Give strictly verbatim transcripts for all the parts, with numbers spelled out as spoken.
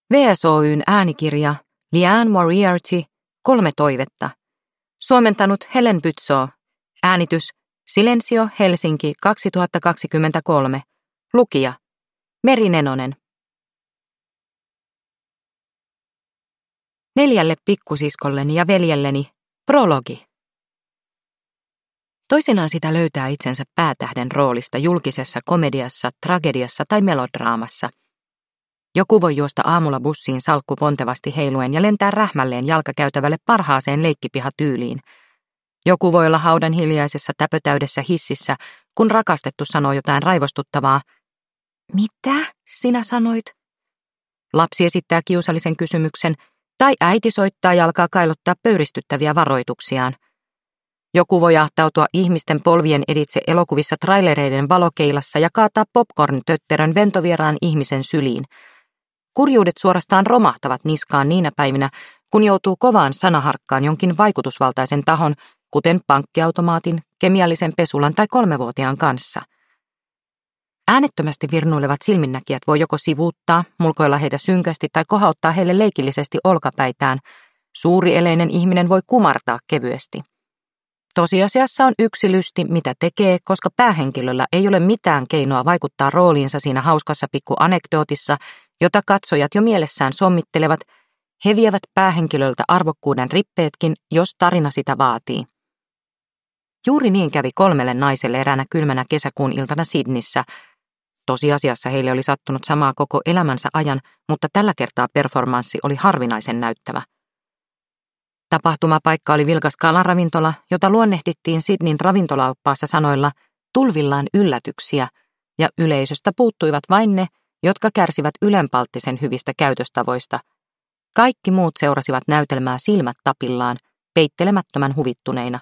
V S O:n äänikirja Liane Moriarty, Kolme toivetta. Suomentanut Helen Bytso. Äänitys Silensio Helsinki kaksituhattakaksikymmentäkolme. Lukija Meri Nenonen. Neljälle pikkusiskolleni ja veljelleni. Prologi. Toisinaan sitä löytää itsensä päätähden roolista julkisessa komediassa, tragediassa tai melodraamassa. Joku voi juosta aamulla bussiin salkku pontevasti heiluen ja lentää rähmälleen jalkakäytävälle parhaaseen leikkipihatyyliin. Joku voi olla haudan hiljaisessa täpötäydessä hississä, kun rakastettu sanoo jotain raivostuttavaa. Mitä sinä sanoit? Lapsi esittää kiusallisen kysymyksen, tai äiti soittaa ja alkaa kailottaa pöyristyttäviä varoituksiaan. Joku voi ahtautua ihmisten polvien editse elokuvissa trailereiden valokeilassa ja kaataa popcorn-tötterön ventovieraan ihmisen syliin. Kurjuudet suorastaan romahtavat niskaan niinä päivinä, kun joutuu kovaan sanaharkkaan jonkin vaikutusvaltaisen tahon, kuten pankkiautomaatin, kemiallisen pesulan tai kolmevuotiaan kanssa. Äänettömästi virnuilevat silminnäkijät voi joko sivuuttaa, mulkoilla heitä synkästi tai kohauttaa heille leikillisesti olkapäitään. Suurieleinen ihminen voi kumartaa kevyesti. Tosiasiassa on yksi lysti, mitä tekee, koska päähenkilöllä ei ole mitään keinoa vaikuttaa rooliinsa siinä hauskassa pikku anekdootissa, jota katsojat jo mielessään sommittelevat. He vievät päähenkilöltä arvokkuuden rippeetkin, jos tarina sitä vaatii. Juuri niin kävi kolmelle naiselle eräänä kylmänä kesäkuun iltana Sydneyssä. Tosiasiassa heille oli sattunut samaa koko elämänsä ajan, mutta tällä kertaa performanssi oli harvinaisen näyttävä. Tapahtumapaikka oli vilkas kalaravintola, jota luonnehdittiin Sydneyn ravintolaoppaassa sanoilla tulvillaan yllätyksiä, ja yleisöstä puuttuivat vain ne, jotka kärsivät ylenpalttisen hyvistä käytöstavoista. Kaikki muut seurasivat näytelmää silmät tapillaan, peittelemättömän huvittuneina.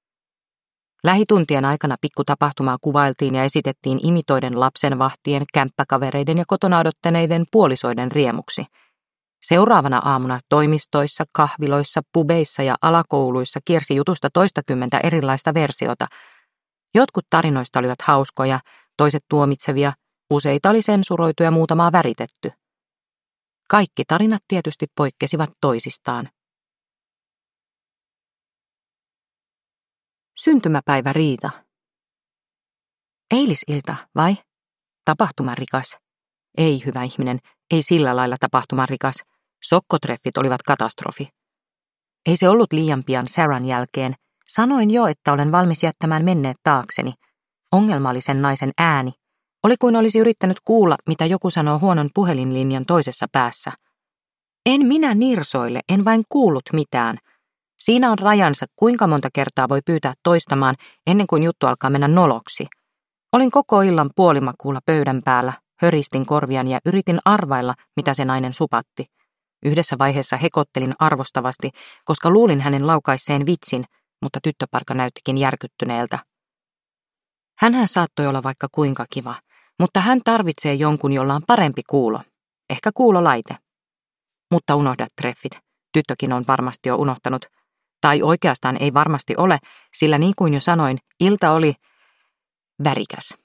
Lähituntien aikana pikkutapahtumaa kuvailtiin ja esitettiin imitoiden lapsenvahtien, kämppäkavereiden ja kotona odottaneiden puolisoiden riemuksi. Seuraavana aamuna toimistoissa, kahviloissa, pubeissa ja alakouluissa kiersi jutusta toistakymmentä erilaista versiota. Jotkut tarinoista olivat hauskoja, toiset tuomitsevia, useita oli sensuroitu ja muutamaa väritetty. Kaikki tarinat tietysti poikkesivat toisistaan. Syntymäpäivä Riita. Eilisilta, vai? Tapahtumarikas. Ei, hyvä ihminen, ei sillä lailla tapahtumarikas. Sokkotreffit olivat katastrofi. Ei se ollut liian pian Saran jälkeen. Sanoin jo, että olen valmis jättämään menneet taakseni. Ongelma oli sen naisen ääni. Oli kuin olisi yrittänyt kuulla, mitä joku sanoo huonon puhelinlinjan toisessa päässä. En minä nirsoille, en vain kuullut mitään. Siinä on rajansa, kuinka monta kertaa voi pyytää toistamaan ennen kuin juttu alkaa mennä noloksi. Olin koko illan puolimakuulla pöydän päällä, höristin korviani ja yritin arvailla, mitä se nainen supatti. Yhdessä vaiheessa hekottelin arvostavasti, koska luulin hänen laukaisseen vitsin, mutta tyttöparka näyttikin järkyttyneeltä. Hänhän saattoi olla vaikka kuinka kiva, mutta hän tarvitsee jonkun, jolla on parempi kuulo. Ehkä kuulolaite. Mutta unohda treffit. Tyttökin on varmasti jo unohtanut. Tai oikeastaan ei varmasti ole, sillä niin kuin jo sanoin, ilta oli värikäs.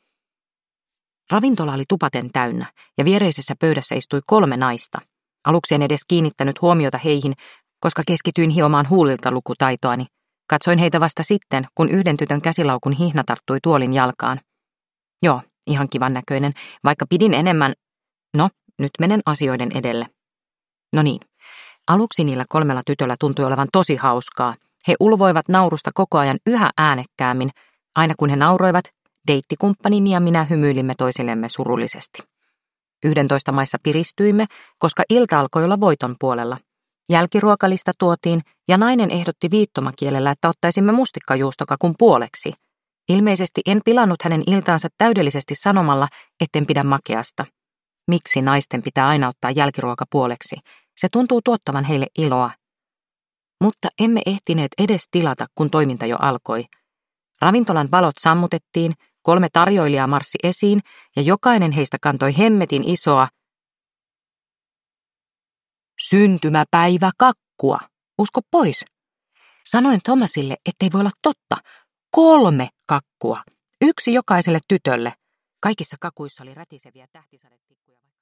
Ravintola oli tupaten täynnä ja viereisessä pöydässä istui kolme naista. Aluksi en edes kiinnittänyt huomiota heihin, koska keskityin hiomaan huulilta lukutaitoani. Katsoin heitä vasta sitten, kun yhden tytön käsilaukun hihna tarttui tuolin jalkaan. Joo, ihan kivan näköinen, vaikka pidin enemmän. No, nyt menen asioiden edelle. No niin, aluksi niillä kolmella tytöllä tuntui olevan tosi hauskaa. He ulvoivat naurusta koko ajan yhä äänekkäämmin. Aina kun he nauroivat, deittikumppani ja minä hymyilimme toisillemme surullisesti. Yhdentoista maissa piristyimme, koska ilta alkoi olla voiton puolella. Jälkiruokalista tuotiin, ja nainen ehdotti viittomakielellä, että ottaisimme mustikkajuustokakun puoleksi. Ilmeisesti en pilannut hänen iltaansa täydellisesti sanomalla, etten pidä makeasta. Miksi naisten pitää aina ottaa jälkiruoka puoleksi? Se tuntuu tuottavan heille iloa. Mutta emme ehtineet edes tilata, kun toiminta jo alkoi. Ravintolan valot sammutettiin, kolme tarjoilijaa marssi esiin, ja jokainen heistä kantoi hemmetin isoa syntymäpäivä kakkua. Usko pois. Sanoin Thomasille, ettei voi olla totta. Kolme kakkua. Yksi jokaiselle tytölle. Kaikissa kakuissa oli rätiseviä tähtisadetikkuja.